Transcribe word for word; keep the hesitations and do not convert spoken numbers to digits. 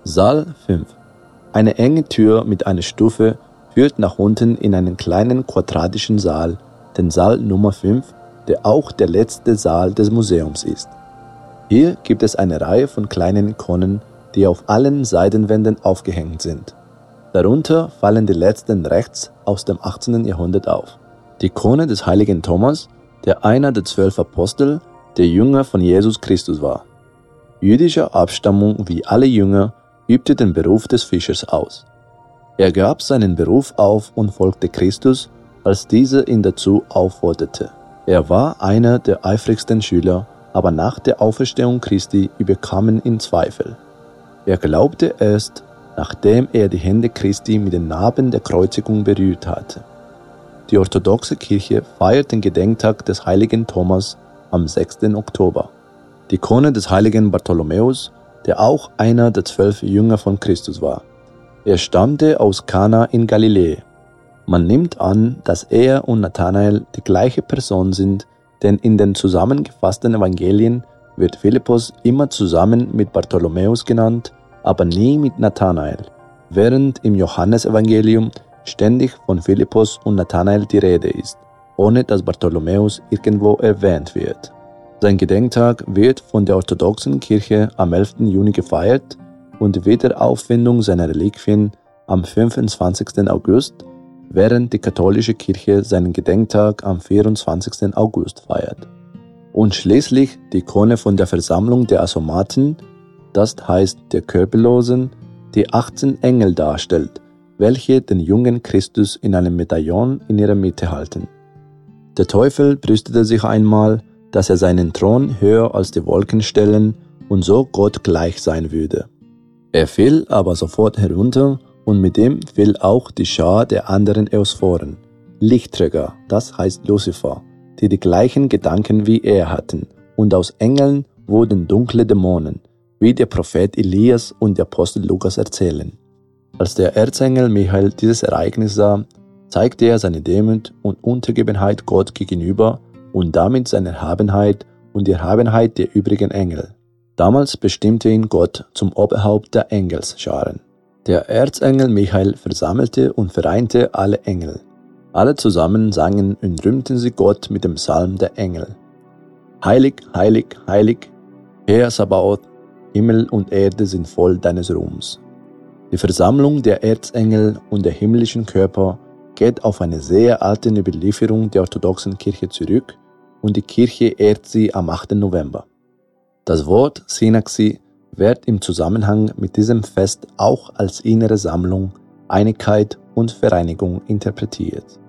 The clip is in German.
Saal fünf. Eine enge Tür mit einer Stufe führt nach unten in einen kleinen quadratischen Saal, den Saal Nummer fünf, der auch der letzte Saal des Museums ist. Hier gibt es eine Reihe von kleinen Ikonen, die auf allen Seitenwänden aufgehängt sind. Darunter fallen die letzten rechts aus dem achtzehnten Jahrhundert auf. Die Ikone des heiligen Thomas, der einer der zwölf Apostel, der Jünger von Jesus Christus war. Jüdischer Abstammung wie alle Jünger, übte den Beruf des Fischers aus. Er gab seinen Beruf auf und folgte Christus, als dieser ihn dazu aufforderte. Er war einer der eifrigsten Schüler, aber nach der Auferstehung Christi überkamen ihn Zweifel. Er glaubte erst, nachdem er die Hände Christi mit den Narben der Kreuzigung berührt hatte. Die orthodoxe Kirche feiert den Gedenktag des heiligen Thomas am sechsten Oktober. Die Ikone des heiligen Bartholomäus, der auch einer der zwölf Jünger von Christus war. Er stammte aus Kana in Galiläa. Man nimmt an, dass er und Nathanael die gleiche Person sind, denn in den zusammengefassten Evangelien wird Philippus immer zusammen mit Bartholomäus genannt, aber nie mit Nathanael, während im Johannesevangelium ständig von Philippus und Nathanael die Rede ist, ohne dass Bartholomäus irgendwo erwähnt wird. Sein Gedenktag wird von der orthodoxen Kirche am elften Juni gefeiert und die Wiederauffindung seiner Reliquien am fünfundzwanzigsten August, während die katholische Kirche seinen Gedenktag am vierundzwanzigsten August feiert. Und schließlich die Ikone von der Versammlung der Asomaten, das heißt der Körperlosen, die achtzehn Engel darstellt, welche den jungen Christus in einem Medaillon in ihrer Mitte halten. Der Teufel brüstete sich einmal, dass er seinen Thron höher als die Wolken stellen und so Gott gleich sein würde. Er fiel aber sofort herunter und mit ihm fiel auch die Schar der anderen Eosphoren, Lichtträger, das heißt Luzifer, die die gleichen Gedanken wie er hatten, und aus Engeln wurden dunkle Dämonen, wie der Prophet Elias und der Apostel Lukas erzählen. Als der Erzengel Michael dieses Ereignis sah, zeigte er seine Demut und Untergebenheit Gott gegenüber und damit seine Erhabenheit und die Erhabenheit der übrigen Engel. Damals bestimmte ihn Gott zum Oberhaupt der Engelsscharen. Der Erzengel Michael versammelte und vereinte alle Engel. Alle zusammen sangen und rühmten sie Gott mit dem Psalm der Engel. Heilig, heilig, heilig, Herr Sabaoth, Himmel und Erde sind voll deines Ruhms. Die Versammlung der Erzengel und der himmlischen Körper geht auf eine sehr alte Überlieferung der orthodoxen Kirche zurück und die Kirche ehrt sie am achten November. Das Wort Synaxie wird im Zusammenhang mit diesem Fest auch als innere Sammlung, Einigkeit und Vereinigung interpretiert.